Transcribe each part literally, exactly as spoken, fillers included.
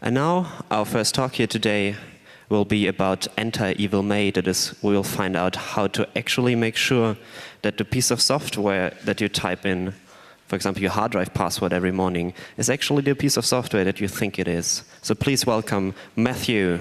And now, our first talk here today will be about anti-evil May. That is, we will find out how to actually make sure that the piece of software that you type in, for example, your hard drive password every morning, is actually the piece of software that you think it is. So please welcome Matthew.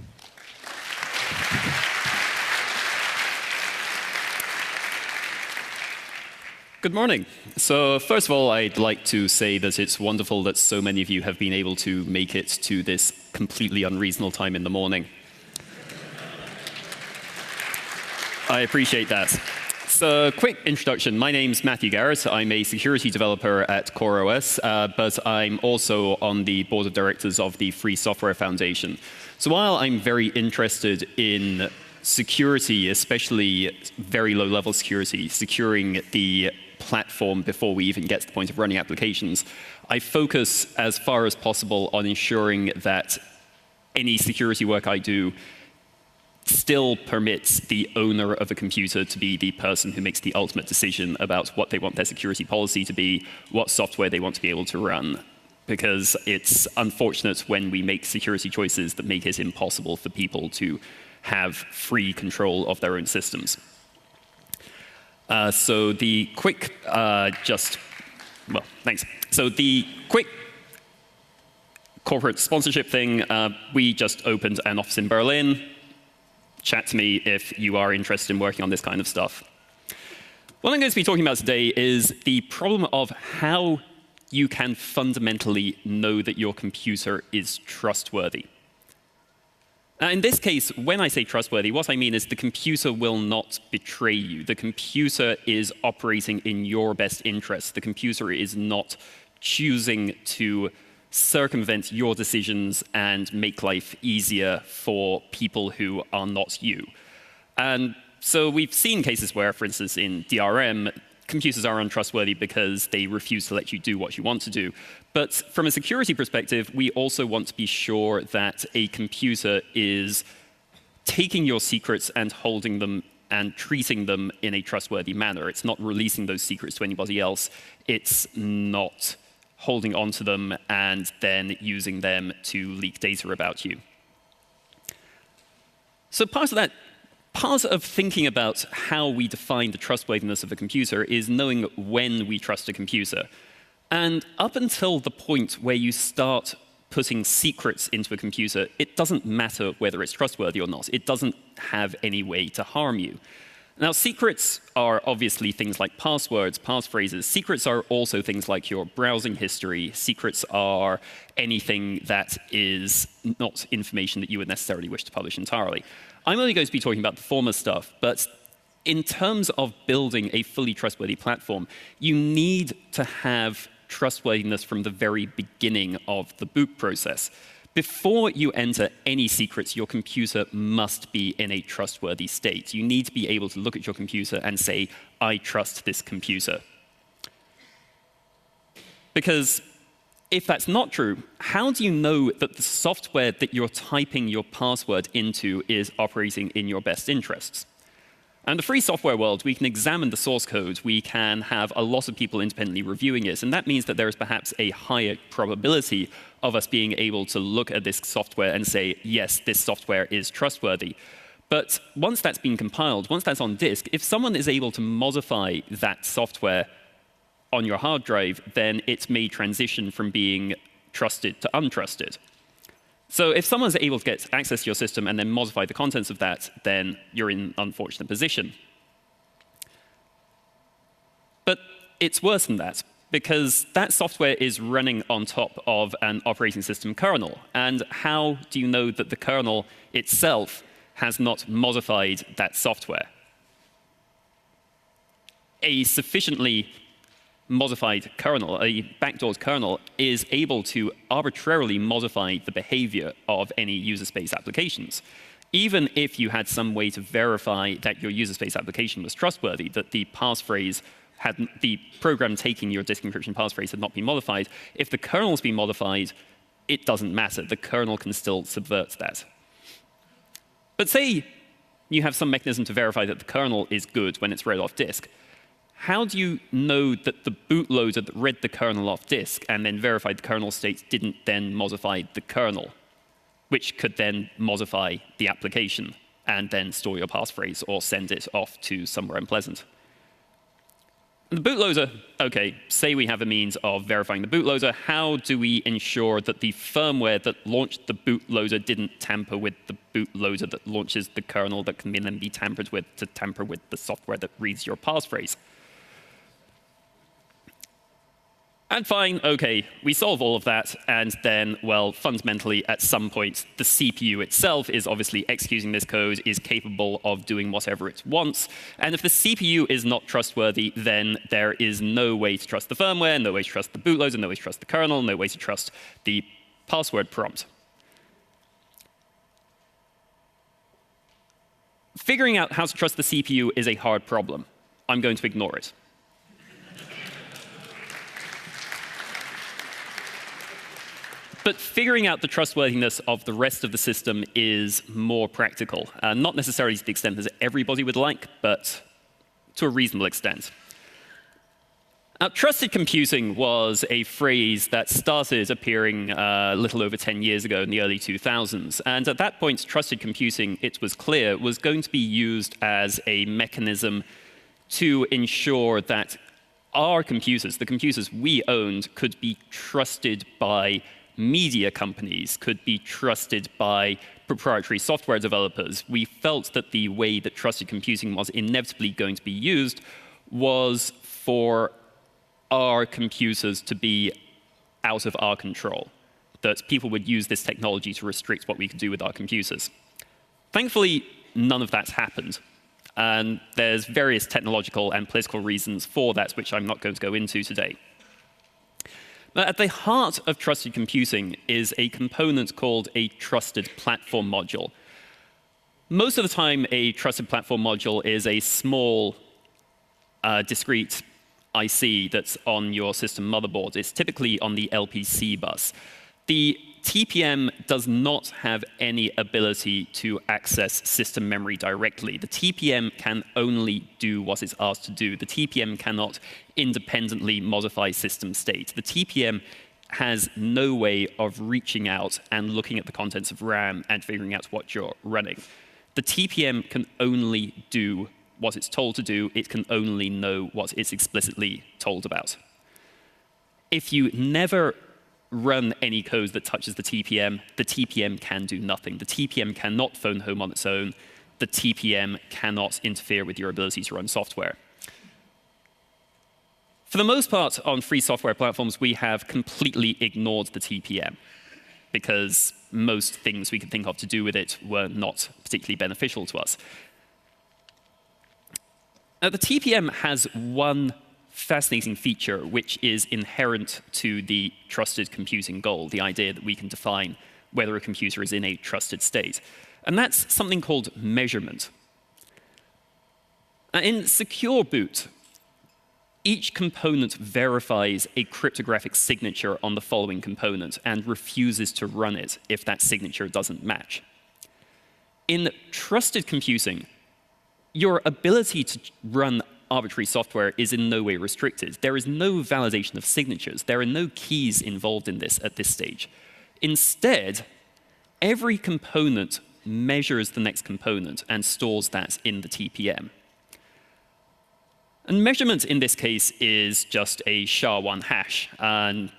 Good morning. So first of all, I'd like to say that it's wonderful that so many of you have been able to make it to this completely unreasonable time in the morning. I appreciate that. So quick introduction. My name's Matthew Garrett. I'm a security developer at CoreOS, uh, but I'm also on the board of directors of the Free Software Foundation. So while I'm very interested in security, especially very low-level security, securing the platform before we even get to the point of running applications, I focus as far as possible on ensuring that any security work I do still permits the owner of a computer to be the person who makes the ultimate decision about what they want their security policy to be, what software they want to be able to run. Because it's unfortunate when we make security choices that make it impossible for people to have free control of their own systems. Uh, so the quick, uh, just, well, thanks. So the quick corporate sponsorship thing, uh, we just opened an office in Berlin. Chat to me if you are interested in working on this kind of stuff. What I'm going to be talking about today is the problem of how you can fundamentally know that your computer is trustworthy. Now, in this case, when I say trustworthy, what I mean is the computer will not betray you. The computer is operating in your best interest. The computer is not choosing to circumvent your decisions and make life easier for people who are not you. And so we've seen cases where, for instance, in D R M, computers are untrustworthy because they refuse to let you do what you want to do. But from a security perspective, we also want to be sure that a computer is taking your secrets and holding them and treating them in a trustworthy manner. It's not releasing those secrets to anybody else. It's not holding onto them and then using them to leak data about you. So part of that Part of thinking about how we define the trustworthiness of a computer is knowing when we trust a computer. And up until the point where you start putting secrets into a computer, it doesn't matter whether it's trustworthy or not. It doesn't have any way to harm you. Now, secrets are obviously things like passwords, passphrases. Secrets are also things like your browsing history. Secrets are anything that is not information that you would necessarily wish to publish entirely. I'm only going to be talking about the former stuff, but in terms of building a fully trustworthy platform, you need to have trustworthiness from the very beginning of the boot process. Before you enter any secrets, your computer must be in a trustworthy state. You need to be able to look at your computer and say, I trust this computer. Because if that's not true, how do you know that the software that you're typing your password into is operating in your best interests? And in the free software world, we can examine the source code. We can have a lot of people independently reviewing it. And that means that there is perhaps a higher probability of us being able to look at this software and say, yes, this software is trustworthy. But once that's been compiled, once that's on disk, if someone is able to modify that software on your hard drive, then it may transition from being trusted to untrusted. So if someone's able to get access to your system and then modify the contents of that, then you're in an unfortunate position. But it's worse than that, because that software is running on top of an operating system kernel. And how do you know that the kernel itself has not modified that software? A sufficiently modified kernel, a backdoored kernel, is able to arbitrarily modify the behavior of any user space applications. Even if you had some way to verify that your user space application was trustworthy, that the passphrase had, the program taking your disk encryption passphrase had not been modified, if the kernel's been modified, it doesn't matter. The kernel can still subvert that. But say you have some mechanism to verify that the kernel is good when it's read off disk. how do you know that the bootloader that read the kernel off disk and then verified the kernel state didn't then modify the kernel, which could then modify the application and then store your passphrase or send it off to somewhere unpleasant? And the bootloader, OK, say we have a means of verifying the bootloader. How do we ensure that the firmware that launched the bootloader didn't tamper with the bootloader that launches the kernel that can then be tampered with to tamper with the software that reads your passphrase? And fine, OK, we solve all of that, and then, well, fundamentally, at some point, the C P U itself is obviously executing this code, is capable of doing whatever it wants. And if the C P U is not trustworthy, then there is no way to trust the firmware, no way to trust the bootloader, no way to trust the kernel, no way to trust the password prompt. Figuring out how to trust the C P U is a hard problem. I'm going to ignore it. But figuring out the trustworthiness of the rest of the system is more practical. Uh, not necessarily to the extent that everybody would like, but to a reasonable extent. Now, trusted computing was a phrase that started appearing uh, a little over ten years ago in the early two thousands. And at that point, trusted computing, it was clear, was going to be used as a mechanism to ensure that our computers, the computers we owned, could be trusted by media companies, could be trusted by proprietary software developers. We felt that the way that trusted computing was inevitably going to be used was for our computers to be out of our control, that people would use this technology to restrict what we could do with our computers. Thankfully, none of that's happened. And there's various technological and political reasons for that, which I'm not going to go into today. But at the heart of trusted computing is a component called a trusted platform module. Most of the time, a trusted platform module is a small, uh, discrete I C that's on your system motherboard. It's typically on the L P C bus. The T P M does not have any ability to access system memory directly. The T P M can only do what it's asked to do. The T P M cannot independently modify system state. The T P M has no way of reaching out and looking at the contents of RAM and figuring out what you're running. The T P M can only do what it's told to do. It can only know what it's explicitly told about. If you never run any code that touches the T P M, the T P M can do nothing. The T P M cannot phone home on its own. The T P M cannot interfere with your ability to run software. For the most part, on free software platforms, we have completely ignored the T P M because most things we could think of to do with it were not particularly beneficial to us. Now, the T P M has one fascinating feature which is inherent to the trusted computing goal, the idea that we can define whether a computer is in a trusted state. And that's something called measurement. In secure boot, each component verifies a cryptographic signature on the following component and refuses to run it if that signature doesn't match. In trusted computing, your ability to run arbitrary software is in no way restricted. There is no validation of signatures. There are no keys involved in this at this stage. Instead, every component measures the next component and stores that in the T P M. And measurement in this case is just a S H A one hash. And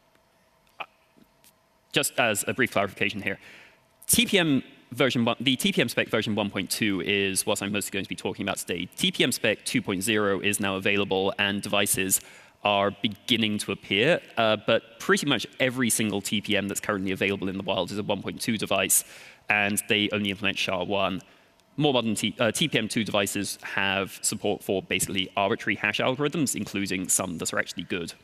just as a brief clarification here, T P M version one, the T P M spec version one point two is what I'm mostly going to be talking about today. T P M spec two point oh is now available, and devices are beginning to appear. Uh, but pretty much every single T P M that's currently available in the wild is a one point two device, and they only implement S H A one. More modern T, uh, T P M two devices have support for basically arbitrary hash algorithms, including some that are actually good.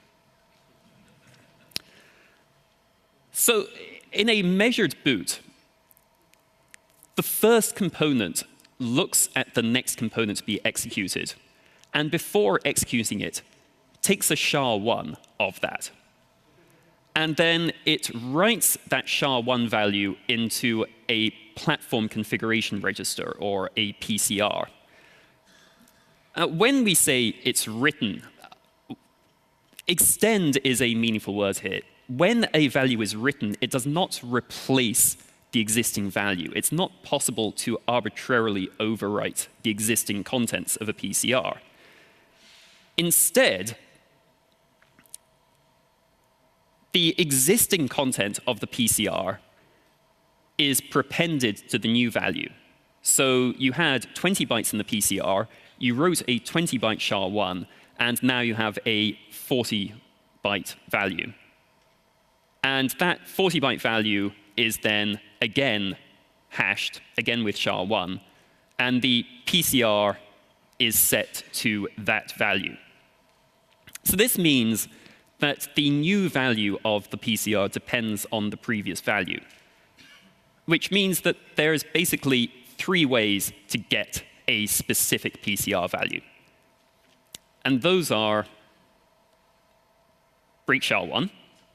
So in a measured boot, the first component looks at the next component to be executed, and before executing it, takes a S H A one of that. And then it writes that S H A one value into a platform configuration register, or a P C R. Uh, when we say it's written, extend is a meaningful word here. When a value is written, it does not replace the existing value. It's not possible to arbitrarily overwrite the existing contents of a P C R. Instead, the existing content of the P C R is prepended to the new value. So you had twenty bytes in the P C R, you wrote a twenty byte S H A one, and now you have a forty byte value. And that forty byte value is then again hashed, again with S H A one, and the P C R is set to that value. So this means that the new value of the P C R depends on the previous value, which means that there's basically three ways to get a specific P C R value. And those are break S H A one.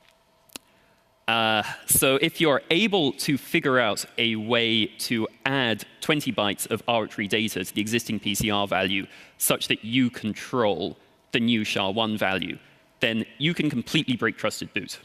Uh, so if you're able to figure out a way to add twenty bytes of arbitrary data to the existing P C R value such that you control the new S H A one value, then you can completely break trusted boot.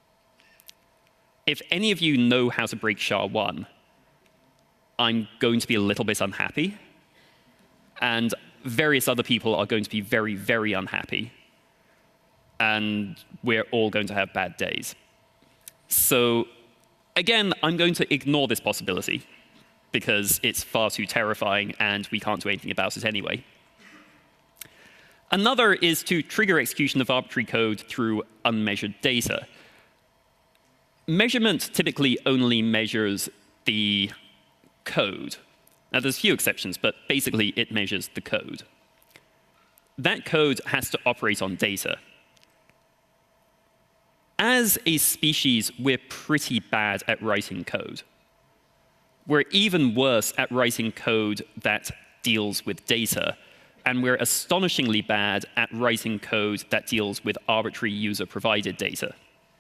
If any of you know how to break S H A one, I'm going to be a little bit unhappy, and various other people are going to be very, very unhappy, and we're all going to have bad days. So again, I'm going to ignore this possibility because it's far too terrifying and we can't do anything about it anyway. Another is to trigger execution of arbitrary code through unmeasured data. Measurement typically only measures the code. Now, there's a few exceptions, but basically it measures the code. That code has to operate on data. As a species, we're pretty bad at writing code. We're even worse at writing code that deals with data, and we're astonishingly bad at writing code that deals with arbitrary user-provided data.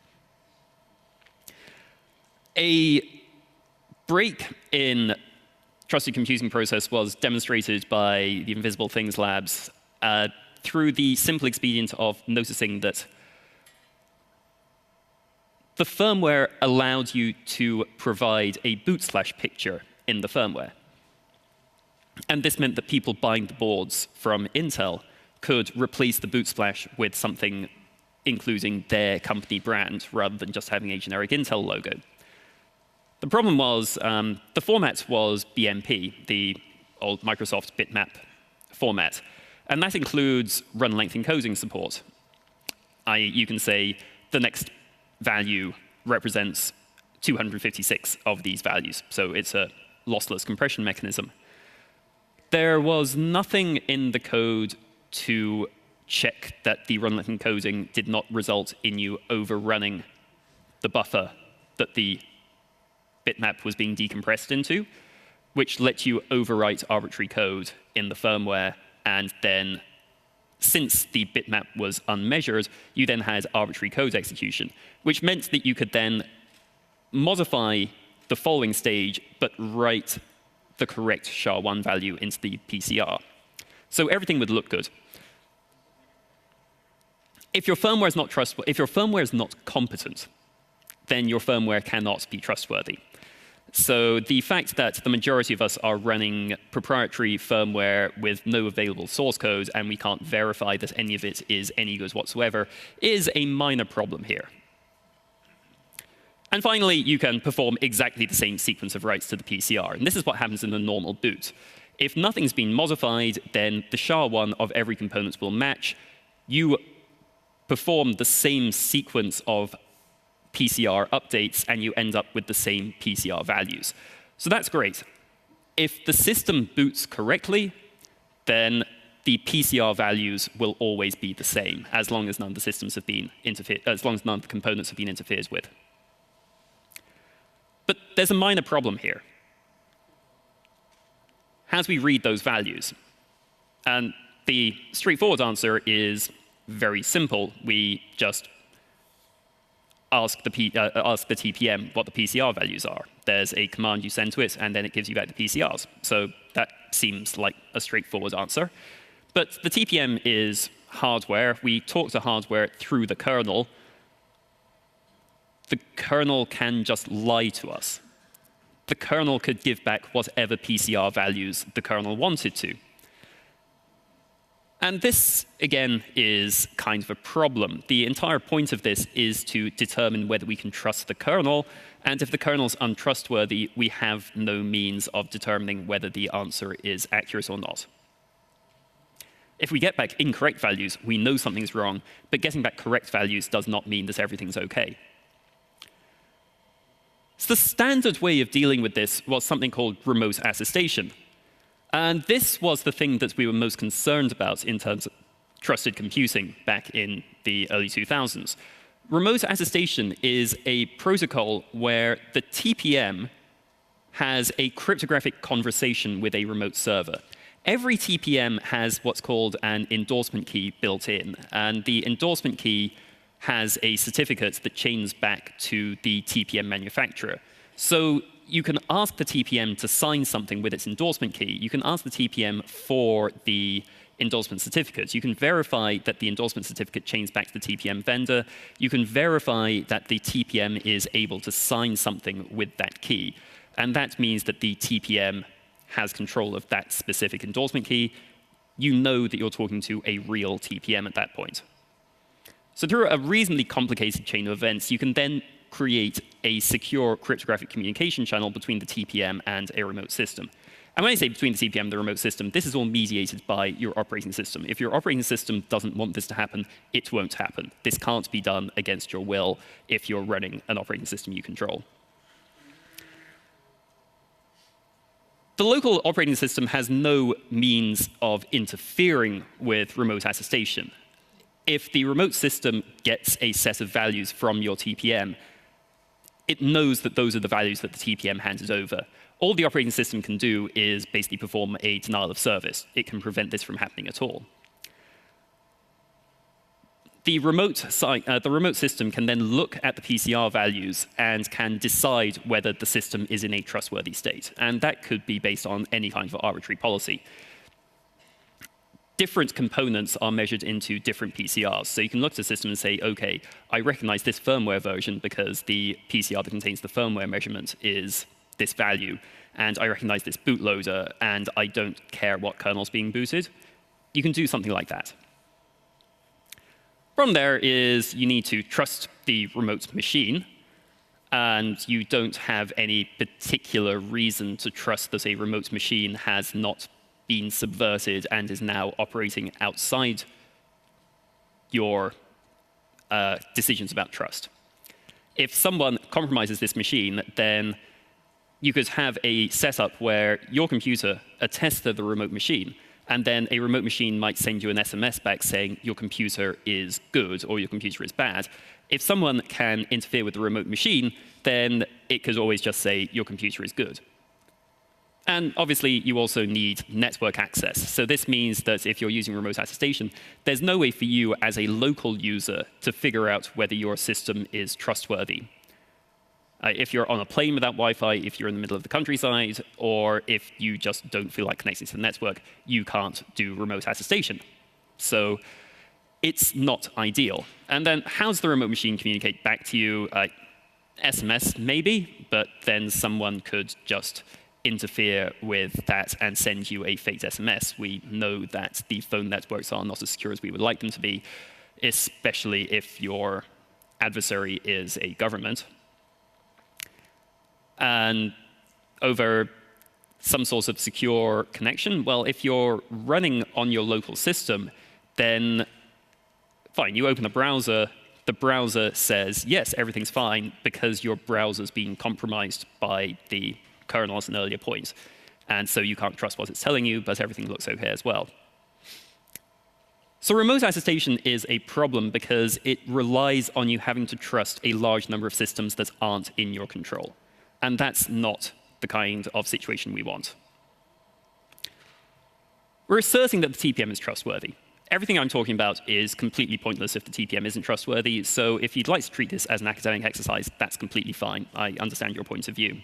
A break in trusted computing process was demonstrated by the Invisible Things Labs uh, through the simple expedient of noticing that the firmware allowed you to provide a boot slash picture in the firmware. And this meant that people buying the boards from Intel could replace the boot splash with something including their company brand rather than just having a generic Intel logo. The problem was um, the format was B M P, the old Microsoft bitmap format. And that includes run length encoding support. I, you can say the next value represents two hundred fifty-six of these values. So it's a lossless compression mechanism. There was nothing in the code to check that the run length encoding did not result in you overrunning the buffer that the bitmap was being decompressed into, which let you overwrite arbitrary code in the firmware. And then, since the bitmap was unmeasured, you then had arbitrary code execution, which meant that you could then modify the following stage, but write the correct S H A one value into the P C R. So everything would look good. If your firmware is not trustworthy, if your firmware is not competent, then your firmware cannot be trustworthy. So the fact that the majority of us are running proprietary firmware with no available source code and we can't verify that any of it is any good whatsoever is a minor problem here. And finally, you can perform exactly the same sequence of writes to the P C R. And this is what happens in a normal boot. If nothing's been modified, then the S H A one of every component will match. You perform the same sequence of P C R updates, and you end up with the same P C R values. So that's great. If the system boots correctly, then the P C R values will always be the same, as long as none of the systems have been interfered, as long as none of the components have been interfered with. But there's a minor problem here. How do we read those values? And the straightforward answer is very simple. We just ask the, P, uh, ask the T P M what the P C R values are. There's a command you send to it, and then it gives you back the P C Rs. So that seems like a straightforward answer. But the T P M is hardware. We talk to hardware through the kernel. The kernel can just lie to us. The kernel could give back whatever P C R values the kernel wanted to. And this, again, is kind of a problem. The entire point of this is to determine whether we can trust the kernel. And if the kernel's untrustworthy, we have no means of determining whether the answer is accurate or not. If we get back incorrect values, we know something's wrong. But getting back correct values does not mean that everything's OK. So the standard way of dealing with this was something called remote attestation. And this was the thing that we were most concerned about in terms of trusted computing back in the early two thousands. Remote attestation is a protocol where the T P M has a cryptographic conversation with a remote server. Every T P M has what's called an endorsement key built in. And the endorsement key has a certificate that chains back to the T P M manufacturer. So you can ask the T P M to sign something with its endorsement key. You can ask the T P M for the endorsement certificate. You can verify that the endorsement certificate chains back to the T P M vendor. You can verify that the T P M is able to sign something with that key. And that means that the T P M has control of that specific endorsement key. You know that you're talking to a real T P M at that point. So through a reasonably complicated chain of events, you can then create a secure cryptographic communication channel between the T P M and a remote system. And when I say between the T P M and the remote system, this is all mediated by your operating system. If your operating system doesn't want this to happen, it won't happen. This can't be done against your will if you're running an operating system you control. The local operating system has no means of interfering with remote attestation. If the remote system gets a set of values from your T P M, it knows that those are the values that the T P M handed over. All the operating system can do is basically perform a denial of service. It can prevent this from happening at all. The remote, uh, the remote system can then look at the P C R values and can decide whether the system is in a trustworthy state. And that could be based on any kind of arbitrary policy. Different components are measured into different P C Rs. So you can look at the system and say, OK, I recognize this firmware version because the P C R that contains the firmware measurement is this value. And I recognize this bootloader, and I don't care what kernel's being booted. You can do something like that. Problem there is you need to trust the remote machine, and you don't have any particular reason to trust that a remote machine has not been subverted and is now operating outside your uh, decisions about trust. If someone compromises this machine, then you could have a setup where your computer attests to the remote machine, and then a remote machine might send you an S M S back saying your computer is good or your computer is bad. If someone can interfere with the remote machine, then it could always just say your computer is good. And obviously, you also need network access. So this means that if you're using remote attestation, there's no way for you as a local user to figure out whether your system is trustworthy. Uh, if you're on a plane without Wi-Fi, if you're in the middle of the countryside, or if you just don't feel like connecting to the network, you can't do remote attestation. So it's not ideal. And then how does the remote machine communicate back to you? Uh, S M S, maybe, but then someone could just interfere with that and send you a faked S M S. We know that the phone networks are not as secure as we would like them to be, especially if your adversary is a government. And over some sort of secure connection, well, if you're running on your local system, then fine, you open a browser, the browser says, yes, everything's fine, because your browser's been compromised by the kernel at an earlier point. And so you can't trust what it's telling you, but everything looks OK as well. So remote attestation is a problem because it relies on you having to trust a large number of systems that aren't in your control. And that's not the kind of situation we want. We're asserting that the T P M is trustworthy. Everything I'm talking about is completely pointless if the T P M isn't trustworthy. So if you'd like to treat this as an academic exercise, that's completely fine. I understand your point of view.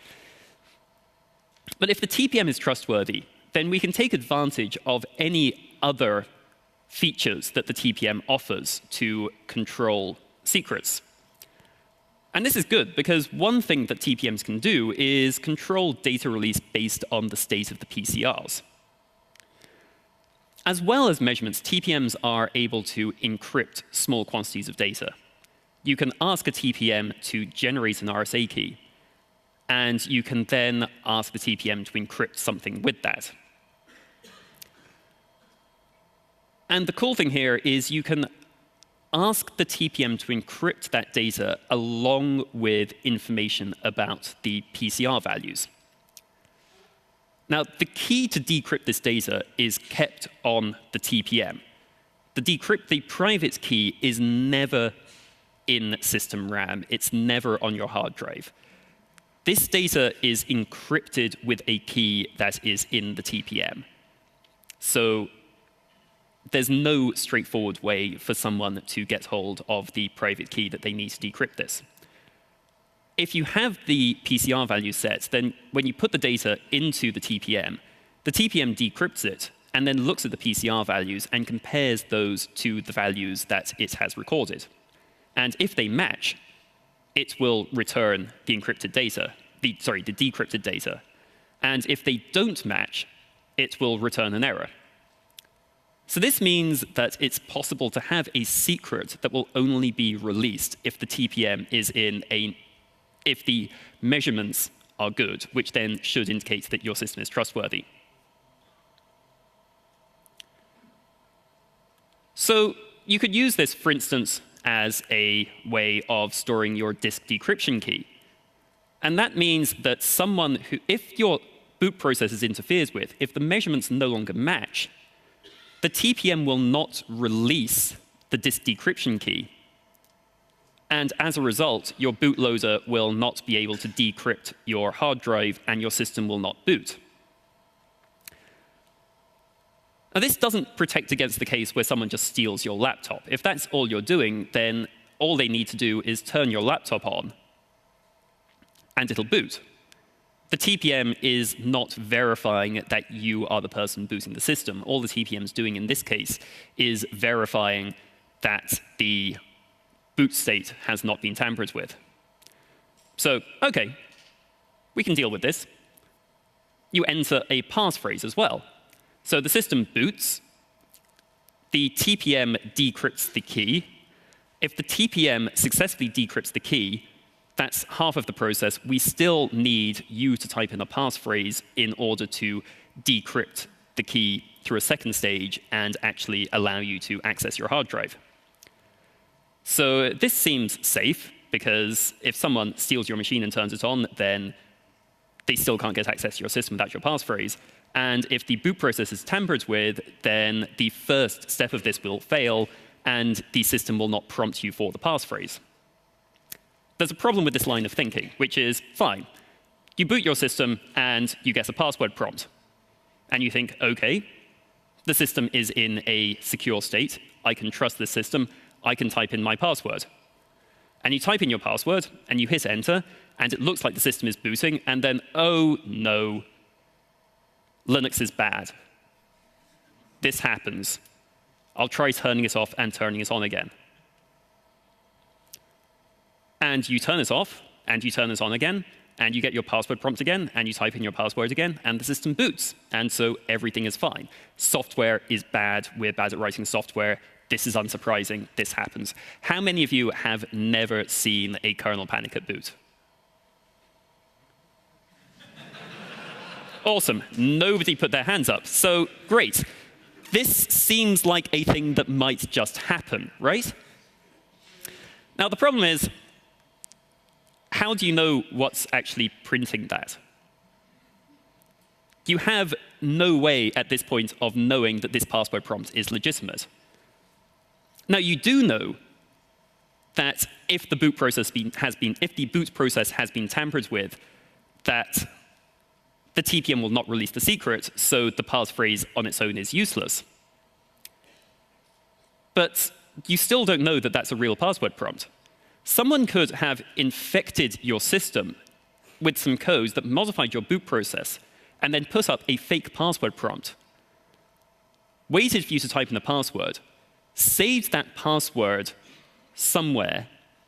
But if the T P M is trustworthy, then we can take advantage of any other features that the T P M offers to control secrets. And this is good, because one thing that T P Ms can do is control data release based on the state of the P C Rs. As well as measurements, T P Ms are able to encrypt small quantities of data. You can ask a T P M to generate an R S A key, and you can then ask the T P M to encrypt something with that. And the cool thing here is you can ask the T P M to encrypt that data along with information about the P C R values. Now, the key to decrypt this data is kept on the T P M. The decrypt, the private key is never in system RAM. It's never on your hard drive. This data is encrypted with a key that is in the T P M. So there's no straightforward way for someone to get hold of the private key that they need to decrypt this. If you have the P C R value set, then when you put the data into the T P M, the T P M decrypts it and then looks at the P C R values and compares those to the values that it has recorded. And if they match, it will return the encrypted data, the, sorry, the decrypted data. And if they don't match, it will return an error. So this means that it's possible to have a secret that will only be released if the T P M is in a, if the measurements are good, which then should indicate that your system is trustworthy. So you could use this, for instance, as a way of storing your disk decryption key. And that means that someone who, if your boot process is interferes with, if the measurements no longer match, the T P M will not release the disk decryption key. And as a result, your bootloader will not be able to decrypt your hard drive, and your system will not boot. Now, this doesn't protect against the case where someone just steals your laptop. If that's all you're doing, then all they need to do is turn your laptop on, and it'll boot. The T P M is not verifying that you are the person booting the system. All the T P M is doing in this case is verifying that the boot state has not been tampered with. So, OK, we can deal with this. You enter a passphrase as well. So the system boots. The T P M decrypts the key. If the T P M successfully decrypts the key, that's half of the process. We still need you to type in a passphrase in order to decrypt the key through a second stage and actually allow you to access your hard drive. So this seems safe, because if someone steals your machine and turns it on, then they still can't get access to your system without your passphrase. And if the boot process is tampered with, then the first step of this will fail, and the system will not prompt you for the passphrase. There's a problem with this line of thinking, which is, fine, you boot your system and you get a password prompt. And you think, OK, the system is in a secure state. I can trust this system. I can type in my password. And you type in your password, and you hit enter, and it looks like the system is booting. And then, oh, no, Linux is bad. This happens. I'll try turning it off and turning it on again. And you turn it off, and you turn it on again, and you get your password prompt again, and you type in your password again, and the system boots. And so everything is fine. Software is bad. We're bad at writing software. This is unsurprising. This happens. How many of you have never seen a kernel panic at boot? Awesome. Nobody put their hands up. So great. This seems like a thing that might just happen, right? Now, the problem is, how do you know what's actually printing that? You have no way at this point of knowing that this password prompt is legitimate. Now, you do know that if the boot process been, has been, if the boot process has been tampered with, that the T P M will not release the secret, so the passphrase on its own is useless. But you still don't know that that's a real password prompt. Someone could have infected your system with some code that modified your boot process and then put up a fake password prompt. waited for you to type in the password, saved that password somewhere,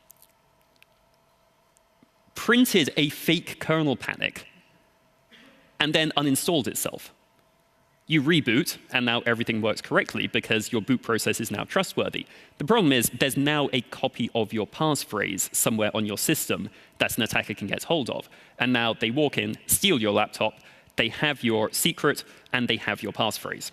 printed a fake kernel panic, and then uninstalled itself. You reboot, and now everything works correctly because your boot process is now trustworthy. The problem is there's now a copy of your passphrase somewhere on your system that an attacker can get hold of. And now they walk in, steal your laptop, they have your secret, and they have your passphrase.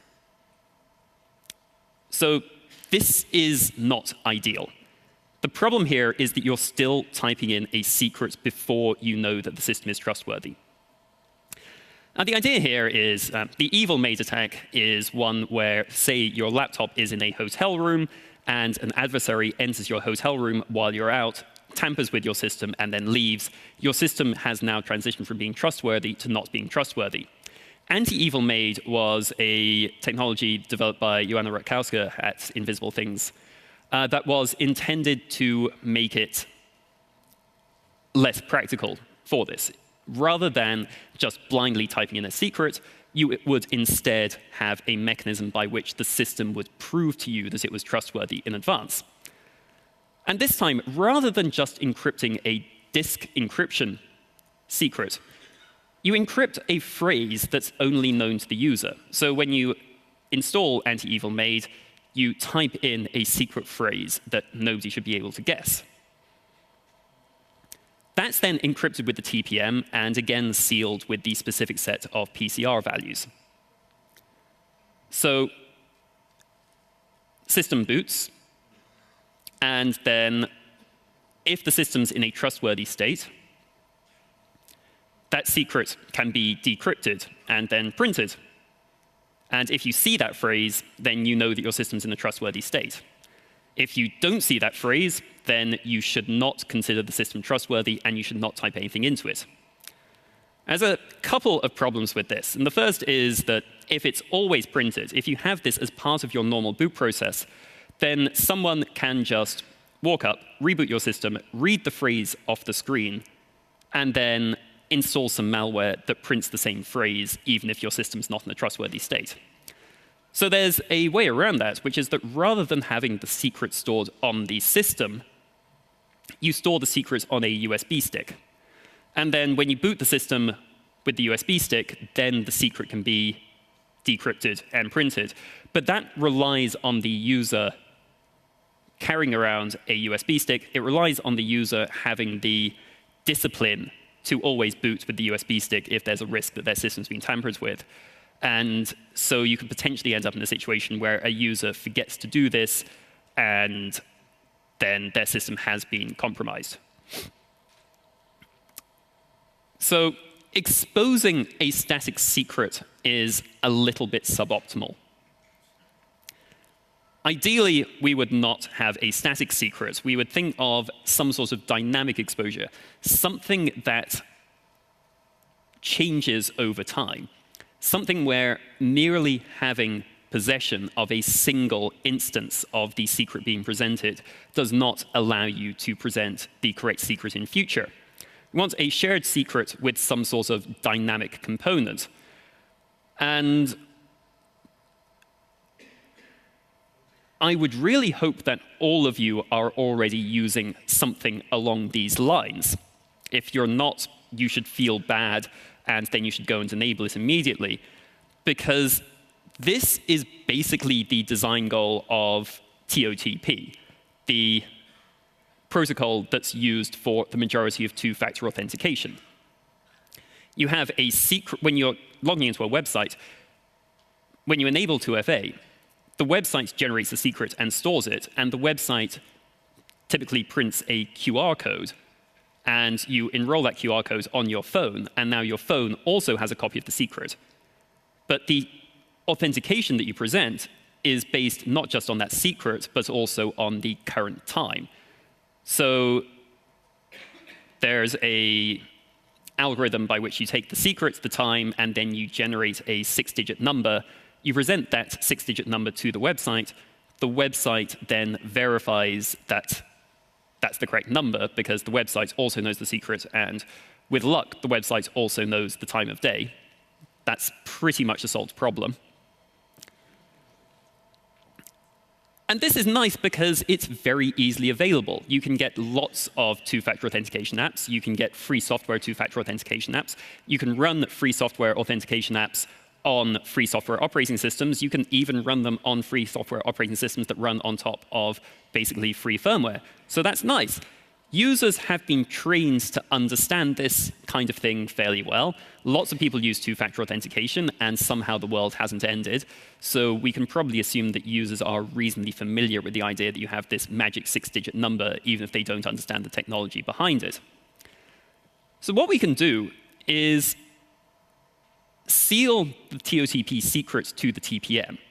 So this is not ideal. The problem here is that you're still typing in a secret before you know that the system is trustworthy. Now, the idea here is uh, the evil maid attack is one where, say, your laptop is in a hotel room, and an adversary enters your hotel room while you're out, tampers with your system, and then leaves. Your system has now transitioned from being trustworthy to not being trustworthy. Anti-Evil Maid was a technology developed by Joanna Rutkowska at Invisible Things uh, that was intended to make it less practical for this. Rather than just blindly typing in a secret, you would instead have a mechanism by which the system would prove to you that it was trustworthy in advance. And this time, rather than just encrypting a disk encryption secret, you encrypt a phrase that's only known to the user. So when you install Anti-Evil Maid, you type in a secret phrase that nobody should be able to guess. That's then encrypted with the T P M and again sealed with the specific set of P C R values. So system boots, and then if the system's in a trustworthy state, that secret can be decrypted and then printed. And if you see that phrase, then you know that your system's in a trustworthy state. If you don't see that phrase, then you should not consider the system trustworthy, and you should not type anything into it. There's a couple of problems with this. And the first is that if it's always printed, if you have this as part of your normal boot process, then someone can just walk up, reboot your system, read the phrase off the screen, and then install some malware that prints the same phrase, even if your system's not in a trustworthy state. So there's a way around that, which is that rather than having the secret stored on the system, you store the secret on a U S B stick. And then when you boot the system with the U S B stick, then the secret can be decrypted and printed. But that relies on the user carrying around a U S B stick. It relies on the user having the discipline to always boot with the U S B stick if there's a risk that their system's been tampered with. And so you could potentially end up in a situation where a user forgets to do this, and then their system has been compromised. So exposing a static secret is a little bit suboptimal. Ideally, we would not have a static secret. We would think of some sort of dynamic exposure, something that changes over time. Something where merely having possession of a single instance of the secret being presented does not allow you to present the correct secret in future. We want a shared secret with some sort of dynamic component. And I would really hope that all of you are already using something along these lines. If you're not, you should feel bad, and then you should go and enable it immediately, because this is basically the design goal of T O T P, the protocol that's used for the majority of two-factor authentication. You have a secret, when you're logging into a website, when you enable two F A, the website generates a secret and stores it, and the website typically prints a Q R code, and you enroll that Q R code on your phone, and now your phone also has a copy of the secret. But the authentication that you present is based not just on that secret, but also on the current time. So there's a algorithm by which you take the secret, the time, and then you generate a six-digit number. You present that six-digit number to the website. The website then verifies that that's the correct number, because the website also knows the secret, and with luck, the website also knows the time of day. That's pretty much a solved problem. And this is nice because it's very easily available. You can get lots of two-factor authentication apps. You can get free software two-factor authentication apps. You can run free software authentication apps on free software operating systems. You can even run them on free software operating systems that run on top of basically free firmware. So that's nice. Users have been trained to understand this kind of thing fairly well. Lots of people use two-factor authentication, and somehow the world hasn't ended. So we can probably assume that users are reasonably familiar with the idea that you have this magic six-digit number, even if they don't understand the technology behind it. So what we can do is seal the T O T P secret to the T P M.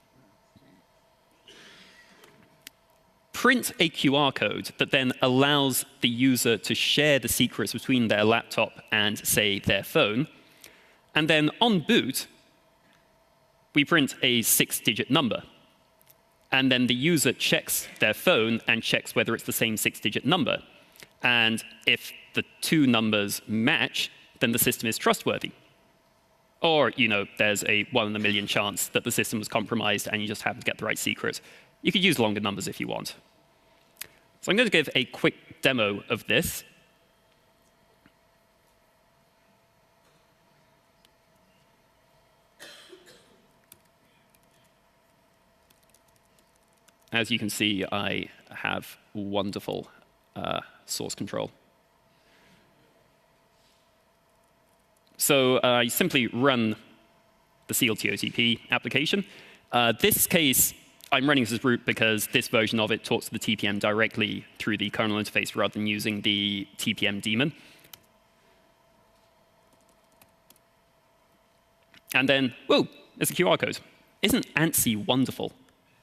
Print a Q R code that then allows the user to share the secrets between their laptop and, say, their phone. And then on boot, we print a six-digit number. And then the user checks their phone and checks whether it's the same six-digit number. And if the two numbers match, then the system is trustworthy. Or, you know, there's a one in a million chance that the system was compromised and you just happen to get the right secret. You could use longer numbers if you want. So I'm going to give a quick demo of this. As you can see, I have wonderful uh, source control. So uh, you simply run the sealed T O T P application. Uh, this case, I'm running this as root because this version of it talks to the T P M directly through the kernel interface rather than using the T P M daemon. And then, whoa, there's a Q R code. Isn't ANSI wonderful?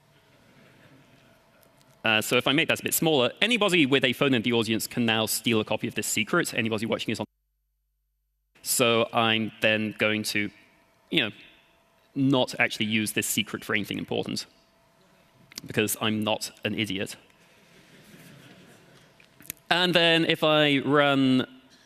Uh, so if I make that a bit smaller, anybody with a phone in the audience can now steal a copy of this secret. Anybody watching is on. So I'm then going to, you know, not actually use this secret for anything important, because I'm not an idiot. And then if I run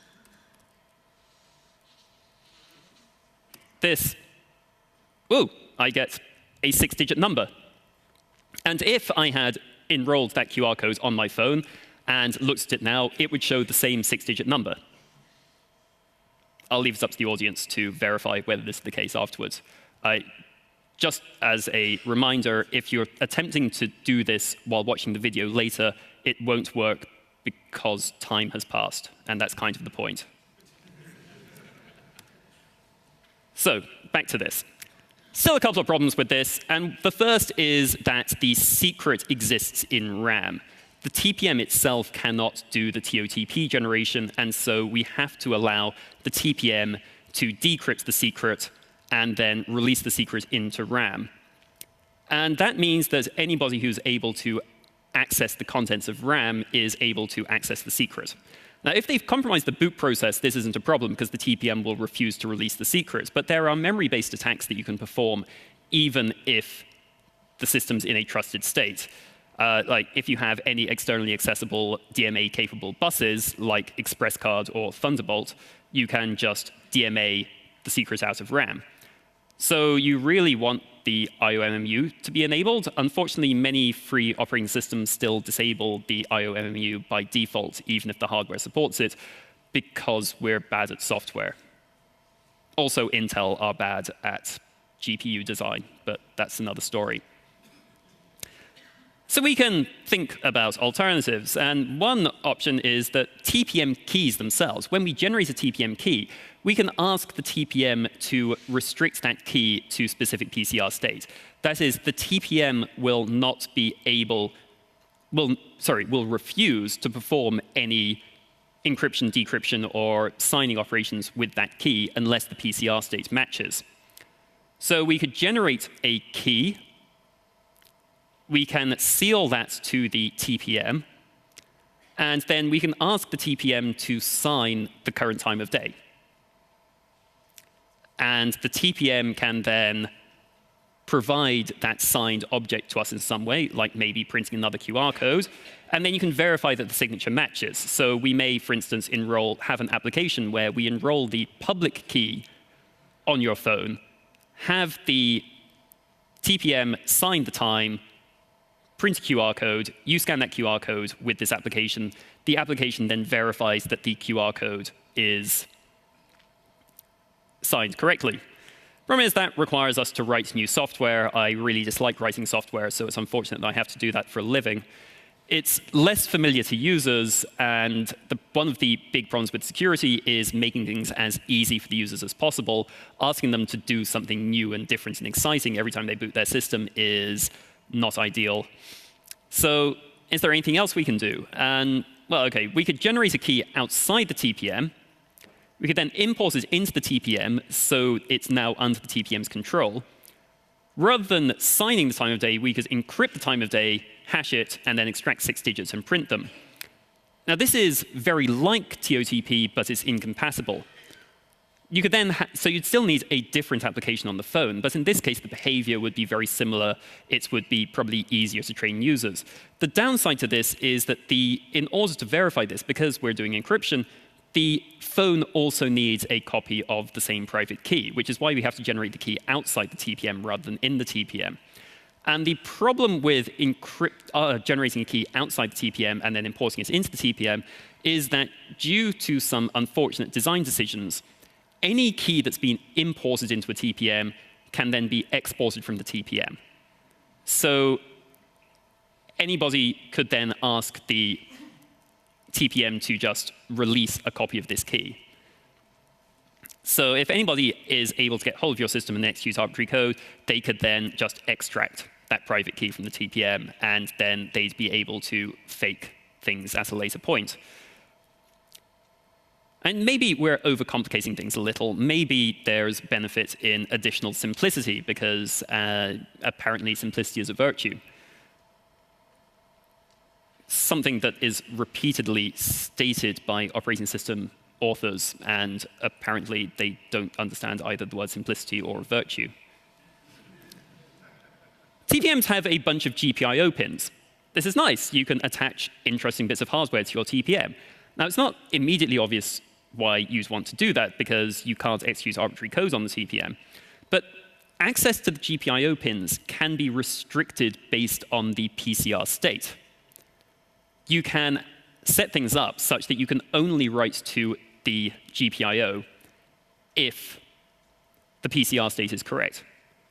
this, whoa, I get a six-digit number. And if I had enrolled that Q R code on my phone and looked at it now, it would show the same six-digit number. I'll leave this up to the audience to verify whether this is the case afterwards. I, just as a reminder, if you're attempting to do this while watching the video later, it won't work because time has passed, and that's kind of the point. So back to this. Still a couple of problems with this, and the first is that the secret exists in RAM. The T P M itself cannot do the T O T P generation, and so we have to allow the T P M to decrypt the secret and then release the secret into RAM. And that means that anybody who's able to access the contents of RAM is able to access the secret. Now, if they've compromised the boot process, this isn't a problem because the T P M will refuse to release the secret. But there are memory-based attacks that you can perform even if the system's in a trusted state. Uh, like if you have any externally accessible D M A-capable buses, like ExpressCard or Thunderbolt, you can just D M A the secret out of RAM. So you really want the I O M M U to be enabled. Unfortunately, many free operating systems still disable the I O M M U by default, even if the hardware supports it, because we're bad at software. Also, Intel are bad at G P U design, but that's another story. So we can think about alternatives, and one option is that T P M keys themselves. When we generate a T P M key, we can ask the T P M to restrict that key to specific P C R state. That is, the T P M will not be able, will, sorry, will refuse to perform any encryption, decryption, or signing operations with that key unless the P C R state matches. So we could generate a key. We can seal that to the T P M, and then we can ask the T P M to sign the current time of day. And the T P M can then provide that signed object to us in some way, like maybe printing another Q R code, and then you can verify that the signature matches. So we may, for instance, enroll, have an application where we enroll the public key on your phone, have the T P M sign the time, print a Q R code, you scan that Q R code with this application, the application then verifies that the Q R code is signed correctly. Problem is that requires us to write new software. I really dislike writing software, so it's unfortunate that I have to do that for a living. It's less familiar to users, and the, one of the big problems with security is making things as easy for the users as possible. Asking them to do something new and different and exciting every time they boot their system is not ideal. So is there anything else we can do? And, well, OK, we could generate a key outside the T P M. We could then import it into the T P M, so it's now under the T P M's control. Rather than signing the time of day, we could encrypt the time of day, hash it, and then extract six digits and print them. Now, this is very like T O T P, but it's incompatible. You could then ha so you'd still need a different application on the phone, but in this case, the behavior would be very similar. It would be probably easier to train users. The downside to this is that the, in order to verify this, because we're doing encryption, the phone also needs a copy of the same private key, which is why we have to generate the key outside the T P M rather than in the T P M. And the problem with encrypt, uh, generating a key outside the T P M and then importing it into the T P M is that due to some unfortunate design decisions, any key that's been imported into a T P M can then be exported from the T P M. So anybody could then ask the T P M to just release a copy of this key. So if anybody is able to get hold of your system and execute arbitrary code, they could then just extract that private key from the T P M, and then they'd be able to fake things at a later point. And maybe we're overcomplicating things a little. Maybe there's benefit in additional simplicity, because uh, apparently simplicity is a virtue. Something that is repeatedly stated by operating system authors, and apparently they don't understand either the word simplicity or virtue. T P Ms have a bunch of G P I O pins. This is nice. You can attach interesting bits of hardware to your T P M. Now, it's not immediately obvious why you'd want to do that, because you can't execute arbitrary code on the T P M. But access to the G P I O pins can be restricted based on the P C R state. You can set things up such that you can only write to the G P I O if the P C R state is correct.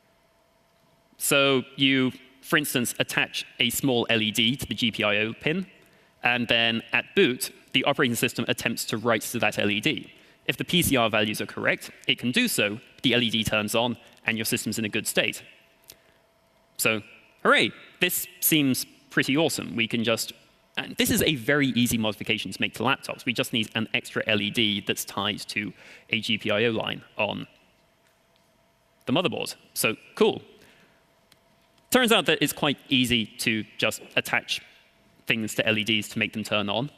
So you, for instance, attach a small L E D to the G P I O pin, and then at boot, the operating system attempts to write to that L E D. If the P C R values are correct, it can do so, the L E D turns on, and your system's in a good state. So, hooray, this seems pretty awesome. We can just And this is a very easy modification to make to laptops. We just need an extra L E D that's tied to a G P I O line on the motherboard. So cool. Turns out that it's quite easy to just attach things to L E Ds to make them turn on.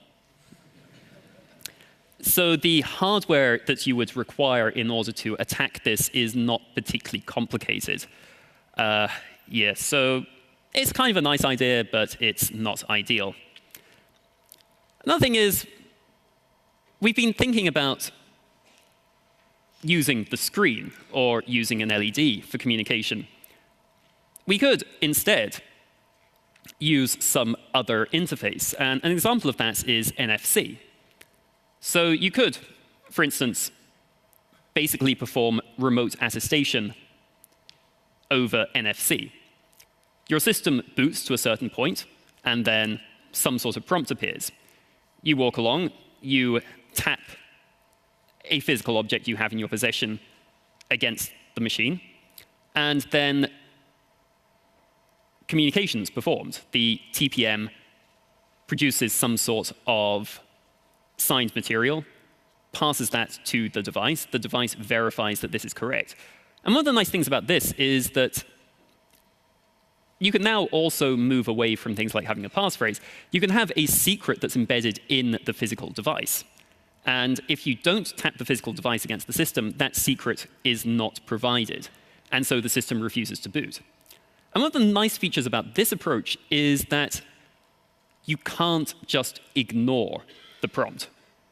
So the hardware that you would require in order to attack this is not particularly complicated. Uh, yeah, so it's kind of a nice idea, but it's not ideal. Another thing is, we've been thinking about using the screen or using an L E D for communication. We could instead use some other interface. And an example of that is N F C. So you could, for instance, basically perform remote attestation over N F C. Your system boots to a certain point, and then some sort of prompt appears. You walk along, you tap a physical object you have in your possession against the machine, and then communications performed. The T P M produces some sort of signed material, passes that to the device. The device verifies that this is correct. And one of the nice things about this is that you can now also move away from things like having a passphrase. You can have a secret that's embedded in the physical device. And if you don't tap the physical device against the system, that secret is not provided. And so the system refuses to boot. And one of the nice features about this approach is that you can't just ignore the prompt.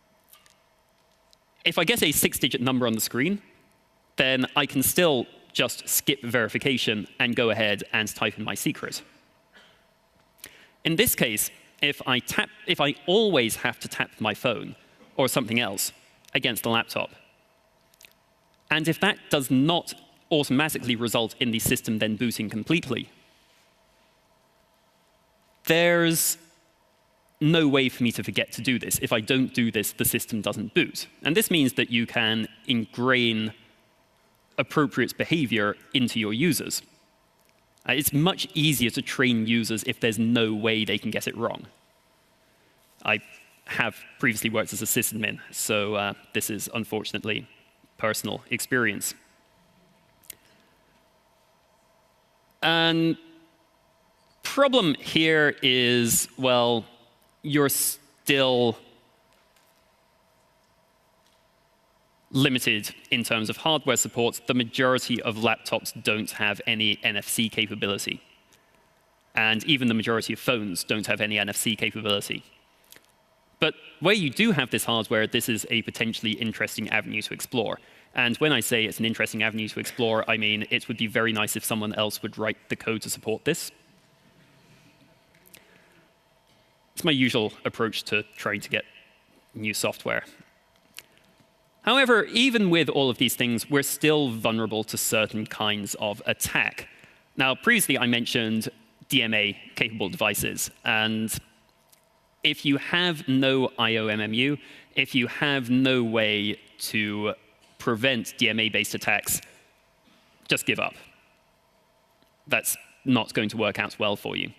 If I get a six-digit number on the screen, then I can still just skip verification and go ahead and type in my secret. In this case, if I, tap, if I always have to tap my phone or something else against the laptop, and if that does not automatically result in the system then booting completely, there's no way for me to forget to do this. If I don't do this, the system doesn't boot. And this means that you can ingrain appropriate behavior into your users. Uh, it's much easier to train users if there's no way they can get it wrong. I have previously worked as a sysadmin, so uh, this is unfortunately personal experience. And problem here is, well, you're still limited in terms of hardware support. The majority of laptops don't have any N F C capability. And even the majority of phones don't have any N F C capability. But where you do have this hardware, this is a potentially interesting avenue to explore. And when I say it's an interesting avenue to explore, I mean it would be very nice if someone else would write the code to support this. It's my usual approach to trying to get new software. However, even with all of these things, we're still vulnerable to certain kinds of attack. Now, previously I mentioned D M A-capable devices. And if you have no I O M M U, if you have no way to prevent D M A-based attacks, just give up. That's not going to work out well for you.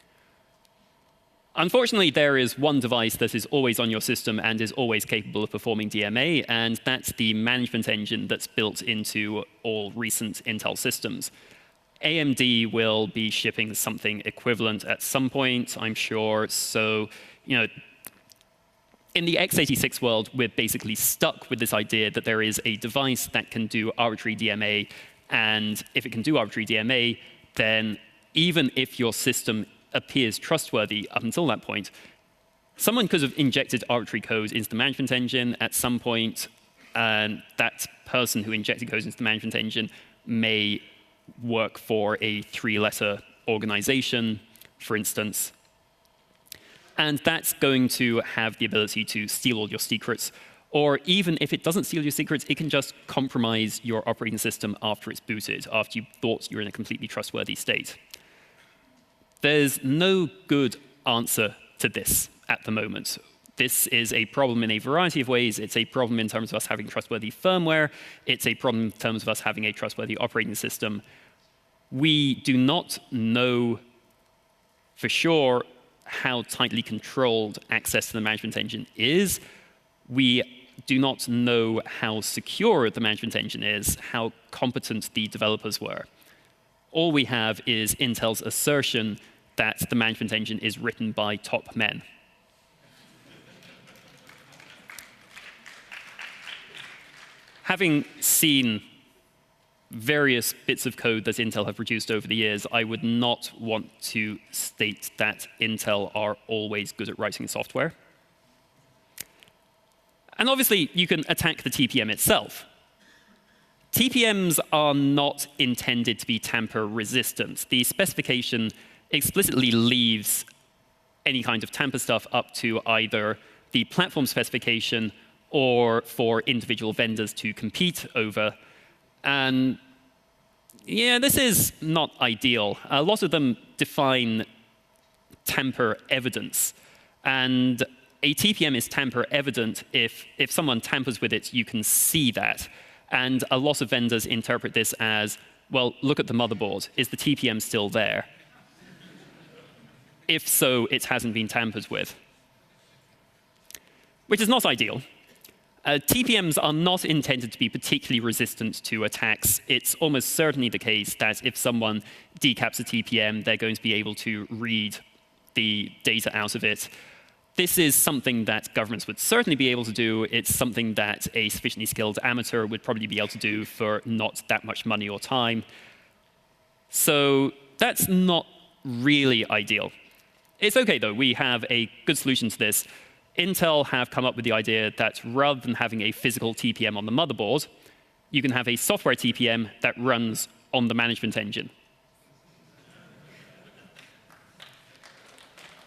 Unfortunately, there is one device that is always on your system and is always capable of performing D M A, and that's the management engine that's built into all recent Intel systems. A M D will be shipping something equivalent at some point, I'm sure. So, you know, in the x eighty-six world, we're basically stuck with this idea that there is a device that can do arbitrary D M A, and if it can do arbitrary D M A, then even if your system appears trustworthy up until that point, someone could have injected arbitrary code into the management engine at some point, and that person who injected code into the management engine may work for a three-letter organization, for instance. And that's going to have the ability to steal all your secrets, or even if it doesn't steal your secrets, it can just compromise your operating system after it's booted, after you thought you were in a completely trustworthy state. There's no good answer to this at the moment. This is a problem in a variety of ways. It's a problem in terms of us having trustworthy firmware. It's a problem in terms of us having a trustworthy operating system. We do not know for sure how tightly controlled access to the management engine is. We do not know how secure the management engine is, how competent the developers were. All we have is Intel's assertion that the management engine is written by top men. Having seen various bits of code that Intel have produced over the years, I would not want to state that Intel are always good at writing software. And obviously, you can attack the T P M itself. T P Ms are not intended to be tamper resistant. The specification explicitly leaves any kind of tamper stuff up to either the platform specification or for individual vendors to compete over. And yeah, this is not ideal. A lot of them define tamper evidence. And a T P M is tamper evident if, if someone tampers with it, you can see that. And a lot of vendors interpret this as, well, look at the motherboard. Is the T P M still there? If so, it hasn't been tampered with, which is not ideal. Uh, T P Ms are not intended to be particularly resistant to attacks. It's almost certainly the case that if someone decaps a T P M, they're going to be able to read the data out of it. This is something that governments would certainly be able to do. It's something that a sufficiently skilled amateur would probably be able to do for not that much money or time. So that's not really ideal. It's OK, though. We have a good solution to this. Intel have come up with the idea that rather than having a physical T P M on the motherboard, you can have a software T P M that runs on the management engine.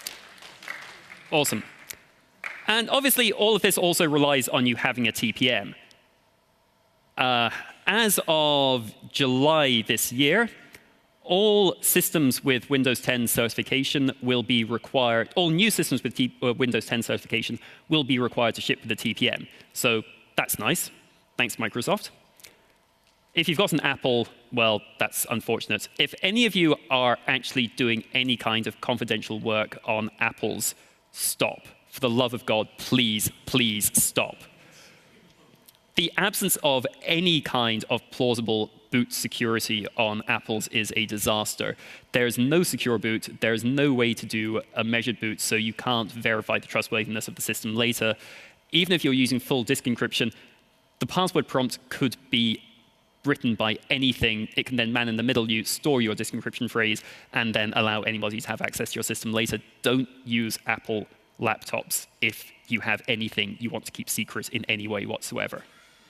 Awesome. And obviously, all of this also relies on you having a T P M. Uh, as of July this year, all systems with Windows ten certification will be required, all new systems with T uh, Windows ten certification will be required to ship with the T P M. So that's nice. Thanks, Microsoft. If you've got an Apple, well, that's unfortunate. If any of you are actually doing any kind of confidential work on Apples, stop. For the love of God, please, please stop. The absence of any kind of plausible boot security on Apples is a disaster. There's no secure boot. There's no way to do a measured boot, so you can't verify the trustworthiness of the system later. Even if you're using full disk encryption, the password prompt could be written by anything. It can then man in the middle you, store your disk encryption phrase, and then allow anybody to have access to your system later. Don't use Apple laptops if you have anything you want to keep secret in any way whatsoever.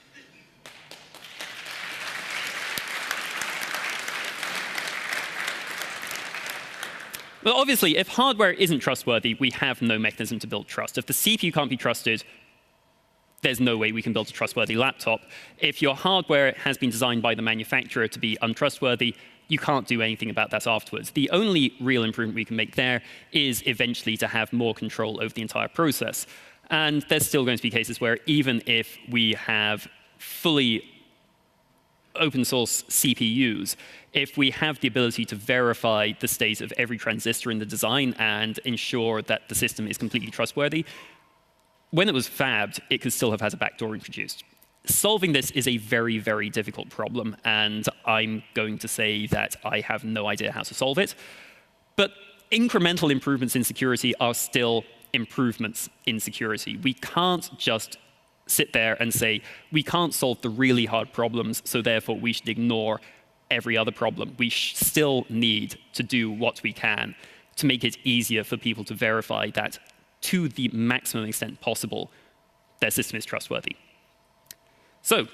Well, obviously, if hardware isn't trustworthy, we have no mechanism to build trust. If the C P U can't be trusted, there's no way we can build a trustworthy laptop. If your hardware has been designed by the manufacturer to be untrustworthy, you can't do anything about that afterwards. The only real improvement we can make there is eventually to have more control over the entire process. And there's still going to be cases where even if we have fully open source C P Us, if we have the ability to verify the state of every transistor in the design and ensure that the system is completely trustworthy, when it was fabbed, it could still have had a backdoor introduced. Solving this is a very, very difficult problem, and I'm going to say that I have no idea how to solve it. But incremental improvements in security are still improvements in security. We can't just sit there and say, we can't solve the really hard problems, so therefore we should ignore every other problem. We still need to do what we can to make it easier for people to verify that, to the maximum extent possible, their system is trustworthy. So,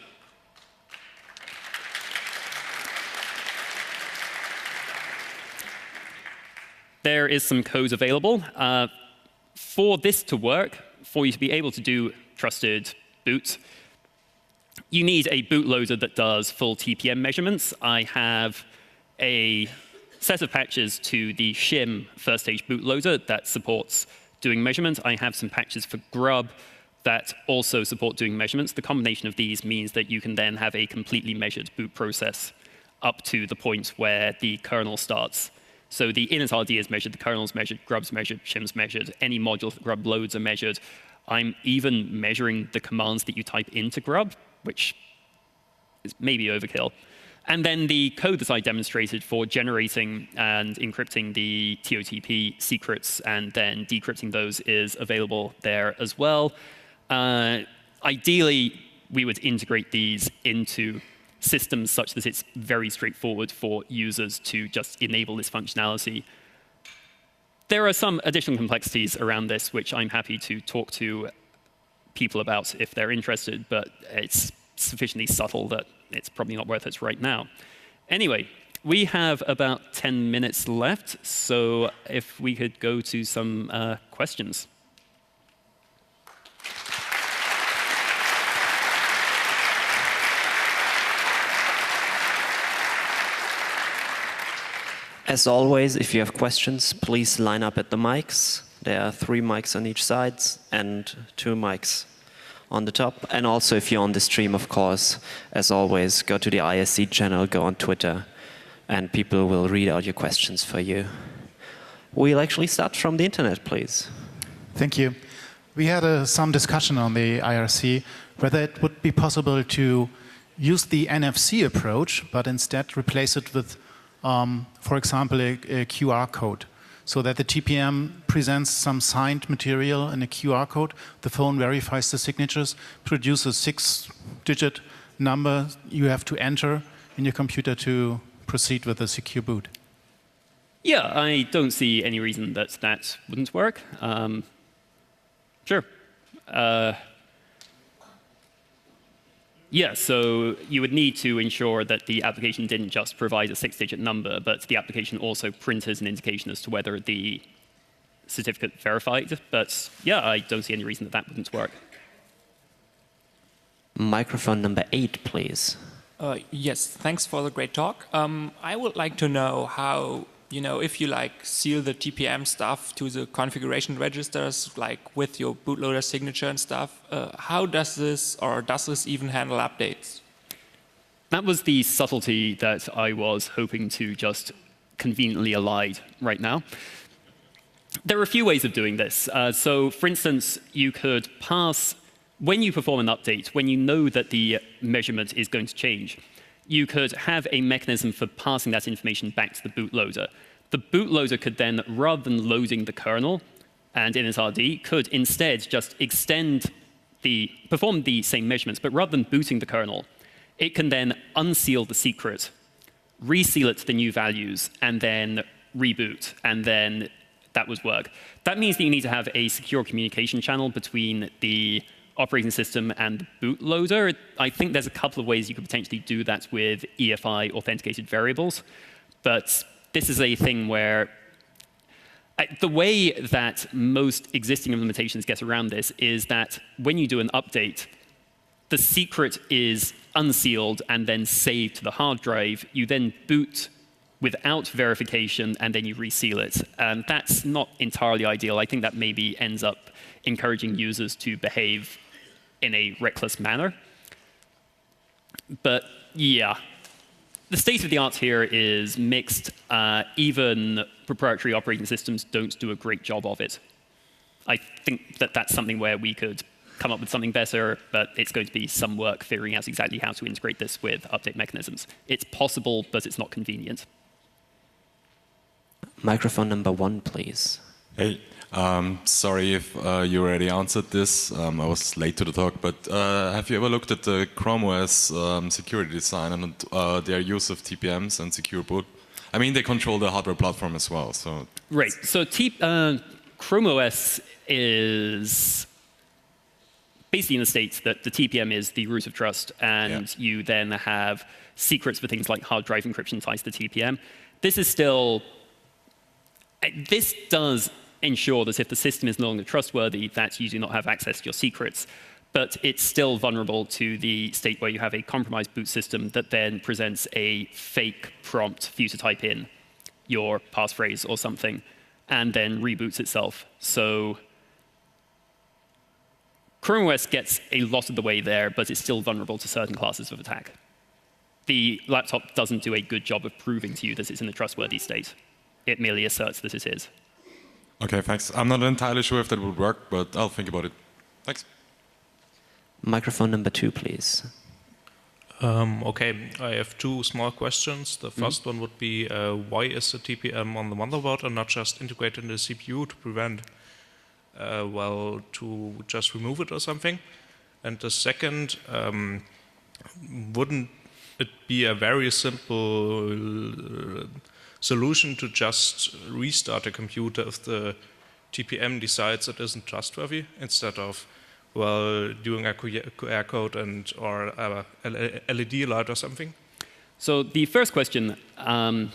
there is some code available. Uh, for this to work, for you to be able to do trusted boot, you need a bootloader that does full T P M measurements. I have a set of patches to the shim first stage bootloader that supports doing measurements. I have some patches for Grub that also support doing measurements. The combination of these means that you can then have a completely measured boot process up to the point where the kernel starts. So the initRD is measured, the kernel's measured, Grub's measured, shim's measured, any modules that Grub loads are measured. I'm even measuring the commands that you type into Grub, which is maybe overkill. And then the code that I demonstrated for generating and encrypting the T O T P secrets and then decrypting those is available there as well. Uh, ideally, we would integrate these into systems such that it's very straightforward for users to just enable this functionality. There are some additional complexities around this, which I'm happy to talk to people about if they're interested, but it's sufficiently subtle that it's probably not worth it right now. Anyway, we have about ten minutes left, so if we could go to some uh, questions. As always, if you have questions, please line up at the mics. There are three mics on each side and two mics on the top. And also, if you're on the stream, of course, as always, go to the I S C channel, go on Twitter, and people will read out your questions for you. We'll actually start from the internet, please. Thank you. We had uh, some discussion on the I R C whether it would be possible to use the N F C approach, but instead replace it with, um, for example, a, a Q R code, so that the T P M presents some signed material in a Q R code. The phone verifies the signatures, produces a six-digit number you have to enter in your computer to proceed with a secure boot. Yeah, I don't see any reason that that wouldn't work. Um, sure. Uh, yeah, so you would need to ensure that the application didn't just provide a six-digit number, but the application also printed an indication as to whether the certificate verified. But yeah, I don't see any reason that that wouldn't work. Microphone number eight, please. Uh, yes, thanks for the great talk. Um, I would like to know how, you know, if you like seal the T P M stuff to the configuration registers, like with your bootloader signature and stuff, uh, how does this, or does this even handle updates? That was the subtlety that I was hoping to just conveniently elide right now. There are a few ways of doing this. Uh, so, for instance, you could pass, when you perform an update, when you know that the measurement is going to change, you could have a mechanism for passing that information back to the bootloader. The bootloader could then, rather than loading the kernel and initRD, could instead just extend the, perform the same measurements, but rather than booting the kernel, it can then unseal the secret, reseal it to the new values, and then reboot, and then that would work. That means that you need to have a secure communication channel between the operating system and the bootloader. I think there's a couple of ways you could potentially do that with E F I authenticated variables, but this is a thing where the way that most existing implementations get around this is that when you do an update, the secret is unsealed and then saved to the hard drive. You then boot without verification, and then you reseal it. And that's not entirely ideal. I think that maybe ends up encouraging users to behave in a reckless manner. But yeah, the state of the art here is mixed. Uh, even proprietary operating systems don't do a great job of it. I think that that's something where we could come up with something better, but it's going to be some work figuring out exactly how to integrate this with update mechanisms. It's possible, but it's not convenient. Microphone number one, please. Hey, um, sorry if uh, you already answered this. Um, I was late to the talk, but uh, have you ever looked at the Chrome O S um, security design and uh, their use of T P Ms and secure boot? I mean, they control the hardware platform as well. So right. So T uh, Chrome O S is basically in the state that the T P M is the root of trust, and yeah. you then have secrets for things like hard drive encryption ties to T P M. This is still, this does ensure that if the system is no longer trustworthy, that you do not have access to your secrets. But it's still vulnerable to the state where you have a compromised boot system that then presents a fake prompt for you to type in your passphrase or something, and then reboots itself. So Chrome O S gets a lot of the way there, but it's still vulnerable to certain classes of attack. The laptop doesn't do a good job of proving to you that it's in a trustworthy state. It merely asserts that it is. OK, thanks. I'm not entirely sure if that would work, but I'll think about it. Thanks. Microphone number two, please. Um, OK, I have two small questions. The first mm-hmm. one would be, uh, why is the T P M on the motherboard and not just integrated in the C P U to prevent Uh, well, to just remove it or something? And the second, um, wouldn't it be a very simple uh, solution to just restart a computer if the T P M decides it isn't trustworthy, instead of, well, doing a Q R code and or a L E D light or something? So the first question, um,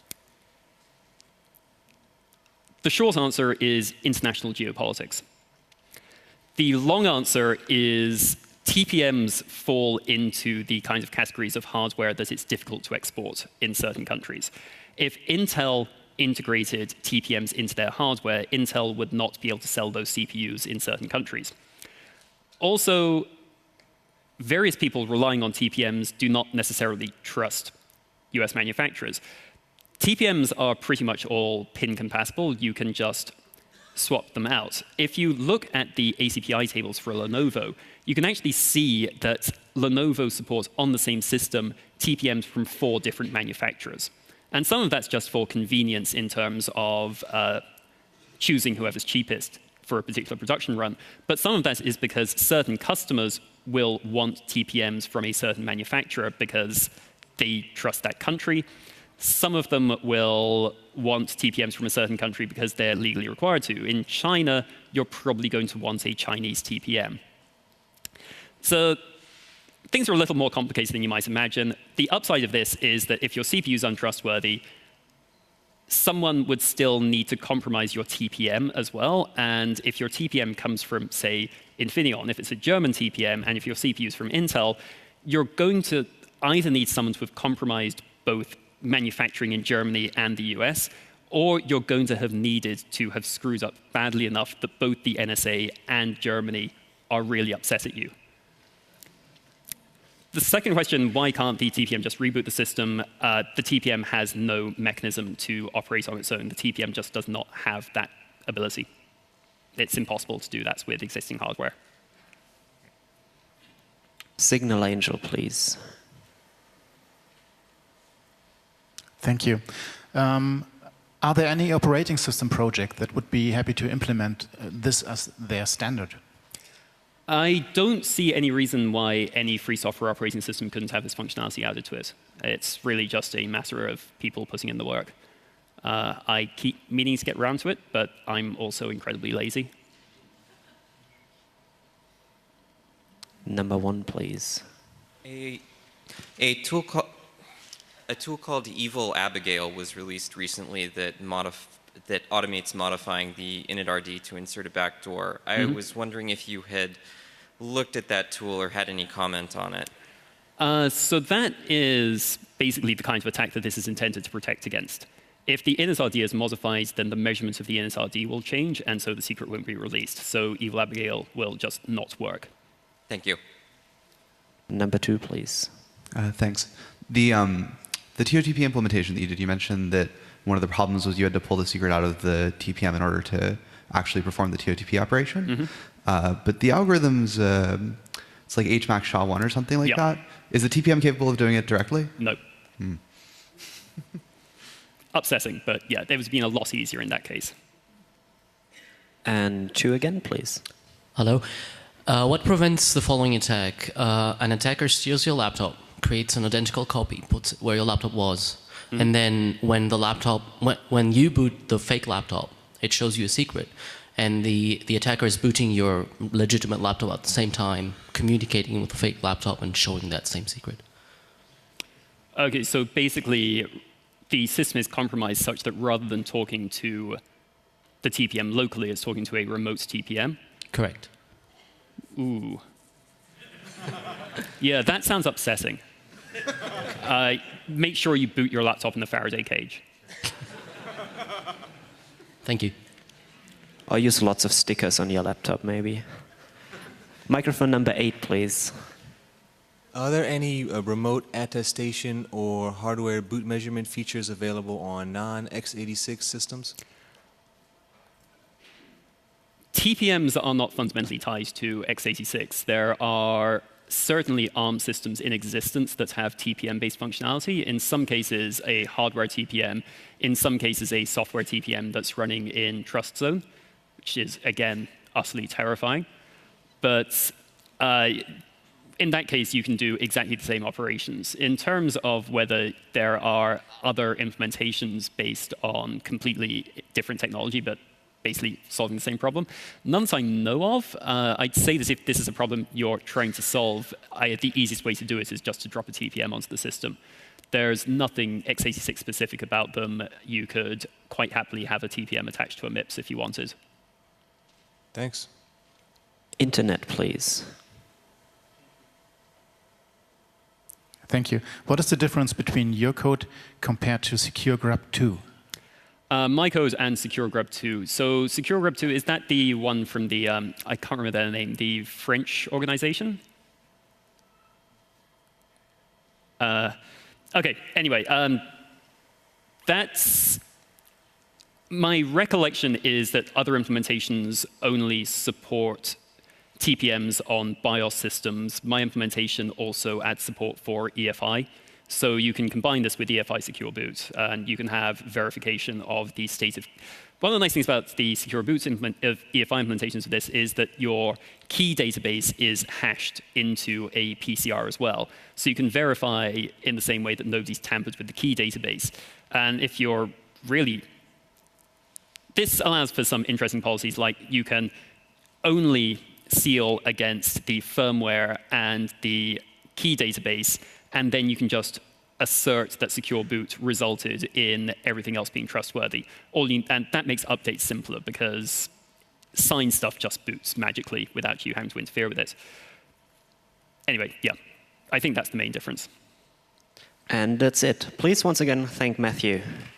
the short answer is international geopolitics. The long answer is T P Ms fall into the kinds of categories of hardware that it's difficult to export in certain countries. If Intel integrated T P Ms into their hardware, Intel would not be able to sell those C P Us in certain countries. Also, various people relying on T P Ms do not necessarily trust U S manufacturers. T P Ms are pretty much all pin compatible. You can just swap them out. If you look at the A C P I tables for Lenovo, you can actually see that Lenovo supports on the same system T P Ms from four different manufacturers. And some of that's just for convenience in terms of uh, choosing whoever's cheapest for a particular production run. But some of that is because certain customers will want T P Ms from a certain manufacturer because they trust that country. Some of them will want T P Ms from a certain country because they're legally required to. In China, you're probably going to want a Chinese T P M. So things are a little more complicated than you might imagine. The upside of this is that if your C P U is untrustworthy, someone would still need to compromise your T P M as well. And if your T P M comes from, say, Infineon, if it's a German T P M, and if your C P U is from Intel, you're going to either need someone to have compromised both manufacturing in Germany and the U S, or you're going to have needed to have screwed up badly enough that both the N S A and Germany are really upset at you. The second question, why can't the T P M just reboot the system? Uh, the T P M has no mechanism to operate on its own. The T P M just does not have that ability. It's impossible to do that with existing hardware. Signal Angel, please. Thank you. Um, are there any operating system projects that would be happy to implement uh, this as their standard? I don't see any reason why any free software operating system couldn't have this functionality added to it. It's really just a matter of people putting in the work. Uh, I keep meaning to get around to it, but I'm also incredibly lazy. Number one, please. A, a, tool, call, a tool called Evil Abigail was released recently that, modif that automates modifying the initrd to insert a backdoor. I mm-hmm. was wondering if you had looked at that tool or had any comment on it. Uh, so that is basically the kind of attack that this is intended to protect against. If the initrd is modified, then the measurement of the initrd will change, and so the secret won't be released. So Evil Abigail will just not work. Thank you. Number two, please. Uh, thanks. The, um, the T O T P implementation that you did, you mentioned that one of the problems was you had to pull the secret out of the T P M in order to actually perform the T O T P operation. Mm-hmm. uh, but the algorithms, uh, it's like H max S H A one or something like yep. that. Is the T P M capable of doing it directly? No. Hmm. Upsetting, but yeah, it was been a lot easier in that case. And two again, please. Hello. Uh, what prevents the following attack? Uh, an attacker steals your laptop, creates an identical copy, puts it where your laptop was, mm-hmm. and then when the laptop, when, when you boot the fake laptop, it shows you a secret, and the, the attacker is booting your legitimate laptop at the same time, communicating with the fake laptop and showing that same secret. Okay, so basically, the system is compromised such that rather than talking to the T P M locally, it's talking to a remote T P M? Correct. Ooh. Yeah, that sounds upsetting. Uh, make sure you boot your laptop in the Faraday cage. Thank you. Or use lots of stickers on your laptop, maybe. Microphone number eight, please. Are there any uh, remote attestation or hardware boot measurement features available on non x eighty-six systems? T P Ms are not fundamentally tied to x eighty-six. There are certainly ARM systems in existence that have T P M-based functionality. In some cases, a hardware T P M. In some cases, a software T P M that's running in TrustZone, which is, again, utterly terrifying. But uh, in that case, you can do exactly the same operations. In terms of whether there are other implementations based on completely different technology, but basically solving the same problem, none that I know of. Uh, I'd say that if this is a problem you're trying to solve, I, the easiest way to do it is just to drop a T P M onto the system. There's nothing x eighty-six specific about them. You could quite happily have a T P M attached to a M I P S if you wanted. Thanks. Internet, please. Thank you. What is the difference between your code compared to SecureGrub two? Uh, my code and SecureGrub two. So SecureGrub two, is that the one from the, um, I can't remember their name, the French organization? Uh, OK, anyway, um, that's, my recollection is that other implementations only support T P Ms on BIOS systems. My implementation also adds support for E F I. So you can combine this with E F I Secure Boot, and you can have verification of the state of... One of the nice things about the Secure Boot implement, of E F I implementations of this is that your key database is hashed into a P C R as well. So you can verify in the same way that nobody's tampered with the key database. And if you're really... This allows for some interesting policies, like you can only seal against the firmware and the key database, and then you can just assert that secure boot resulted in everything else being trustworthy. All you, and that makes updates simpler because signed stuff just boots magically without you having to interfere with it. Anyway, yeah, I think that's the main difference. And that's it. Please once again thank Matthew.